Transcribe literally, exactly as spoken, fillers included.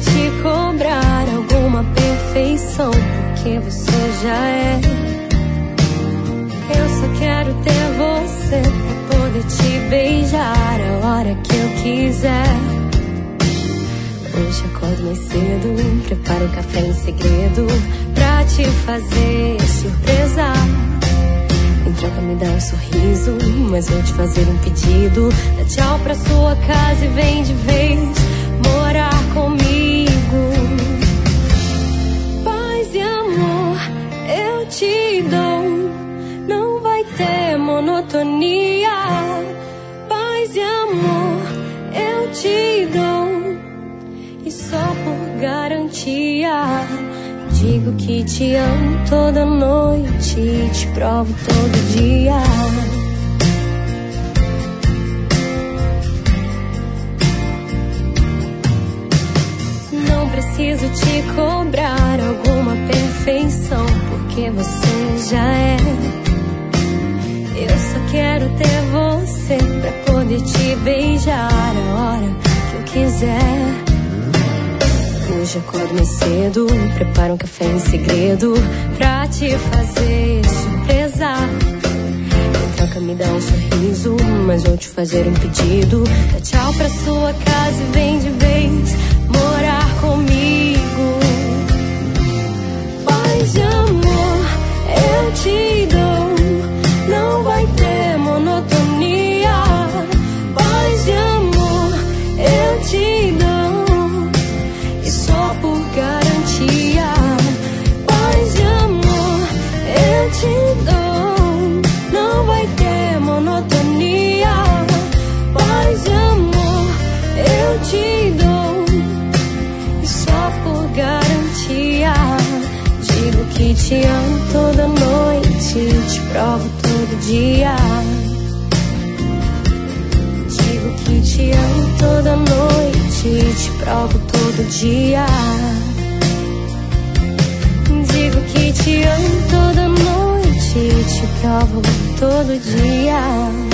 te cobrar alguma perfeição, porque você já é. Eu só quero ter você pra poder te beijar a hora que eu quiser. Hoje acordo mais cedo, preparo um café em segredo pra te fazer surpresa. Em troca me dá um sorriso, mas vou te fazer um pedido. Dá tchau pra sua casa e vem de vez morar comigo. Paz e amor eu te dou, não vai ter monotonia. Paz e amor eu te dou, e só por garantia digo que te amo toda noite e te provo todo dia. Não preciso te cobrar alguma perfeição, porque você já é. Eu só quero ter você pra poder te beijar a hora que eu quiser. Hoje acordo mais cedo, preparo um café em segredo pra te fazer surpresa. Em troca me dá um sorriso, mas vou te fazer um pedido. Dá tchau pra sua casa e vem de vez morar comigo. Paz e amor eu te dou, não vai ter monotonia. Paz e amor eu te dou, e só por garantia. Paz e amor eu te dou, não vai ter monotonia. Paz e amor eu te dou, e só por garantia digo que te amo toda noite e te provo todo dia. Digo que te amo toda noite e te provo todo dia. Digo que te amo toda noite e te provo todo dia.